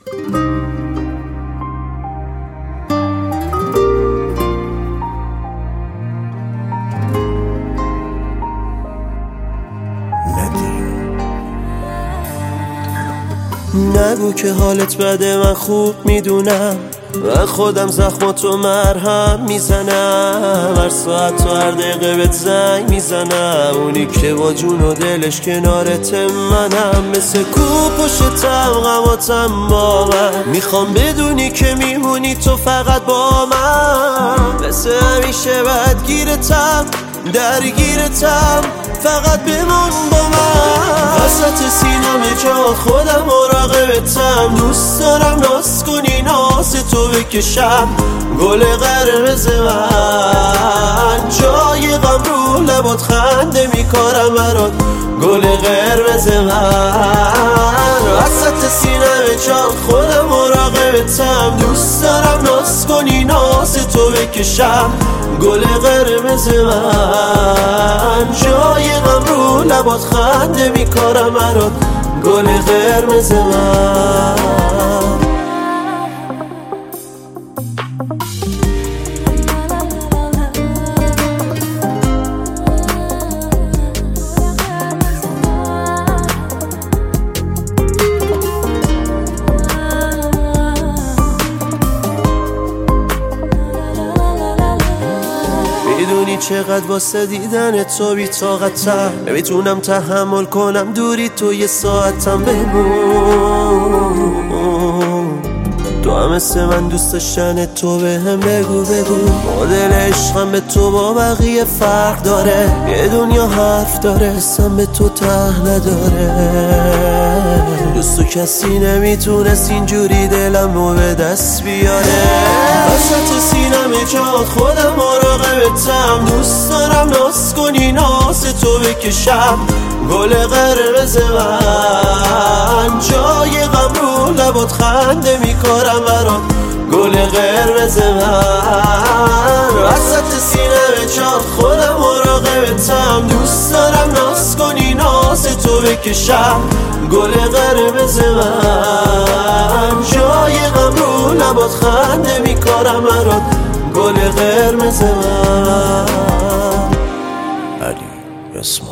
نگو که حالت بده، من خوب میدونم، من خودم زخماتو مرهم میزنم، هر ساعت و هر دقیقه بهت زنگ میزنم، اونی که با جون و دلش کنارت منم، مثل کو پشتم غماتم با من، میخوام بدونی که میمونی تو فقط با من، مثل همیشه بدگیرتم درگیرتم، فقط بمون با من، وسط سینم جا خودم مراقبتم، دوست دارم ناز کنی ناز تو بکشم، گل قرمز من، جای غم رو لبات خنده میکارم برات، گل قرمز من، وسط سینم جا خودم مراقبتم، دوست دارم ناز کنی ناز تو بکشم، گل قرمز من، جای غم رو لبات خنده میکارم برات، گل قرمز من. میدونی چقدر واسه دیدن تو بی طاقتم، نمیتونم تحمل کنم دوری تو یه ساعتم بمون، تو هم مثل من دوست داشتن تو به هم بگو مدل عشقم به تو با بقیه فرق داره، یه دنیا حرف داره اسم به تو ته نداره، دوستو کسی نمیتونست اینجوری دلمو به دست بیاره، وسط سینم جات خودم مراقبتم، دوست دارم ناز کنی ناز تو بکشم، گل قرمز من، جای غم رو لبات خنده میکارم برات، گل قرمز من، وسط سینم جات خودم مراقبتم، دوست دارم ناز کنی ناز تو بکشم، گل قرمز من، جای غم رو لبات خنده میکارم برات، گل قرمز من. علی اسم